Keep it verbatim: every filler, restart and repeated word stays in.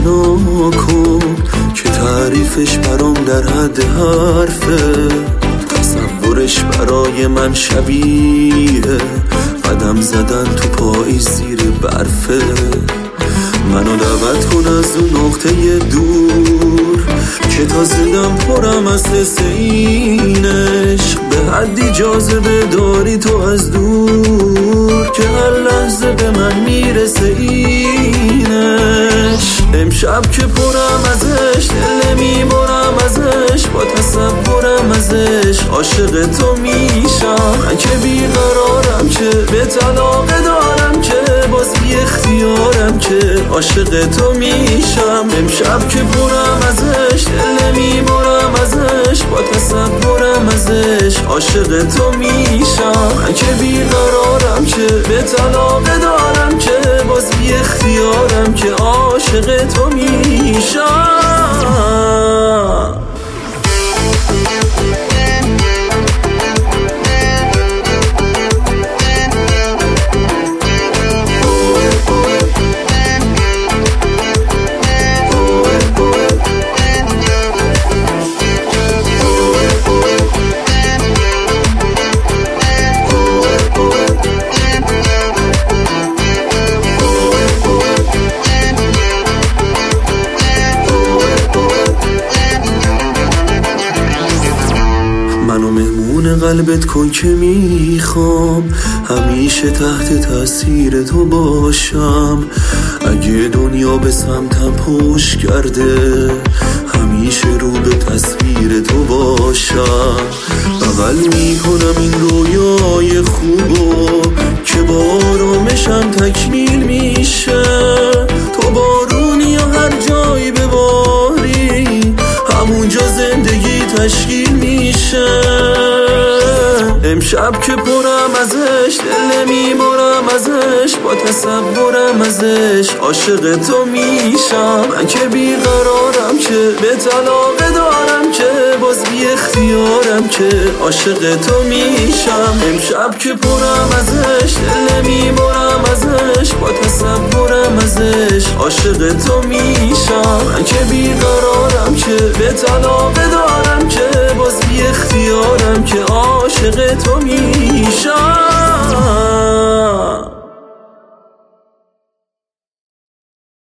آشنا کن که تعریفش برام در حد حرفه. تصورش برای من شبیه قدم زدن تو پاییز زیر برفه. منو دعوت کن از اون نقطه دور که تا زندم پرم از حس اینش، به حدی جاذبه داری تو از دور که هر لحظه به من میرسه اینش. امشب که پرم ازش دل میبرم ازش، با تصورم ازش عاشق تو میشم. من که بیقرارم که به طلاقه دارم که باز بی اختیارم که عاشق تو میشم. امشب که پرم ازش دل میبرم ازش، با تصورم ازش عاشق تو میشم. من که بیقرارم که به طلاقه دارم که باز بی اختیارم که عاشق تو میشم. منو مهمون قلبت کن که میخوام همیشه تحت تاثیر تو باشم. اگه دنیا به سمتم پشت کرده همیشه رو به تصویر تو باشم. بغل میکنم این رویای خوبو که با آرامشم تکمیل میشه. تو بارونی یا هر جایی بباری همونجا زندگی تشکیل میشه. امشب که پرم ازش دل میبرم ازش، با تصورم ازش عاشق تو میشم. من که بیقرارم که به طلاقه دارم که باز بی اختیارم که عاشق تو میشم. امشب که پرم ازش دل میبرم ازش، با تصورم ازش عاشق تو میشم. من که بیقرارم که به طلاقه دارم که باز بی اختیارم که عاشق تو میشم.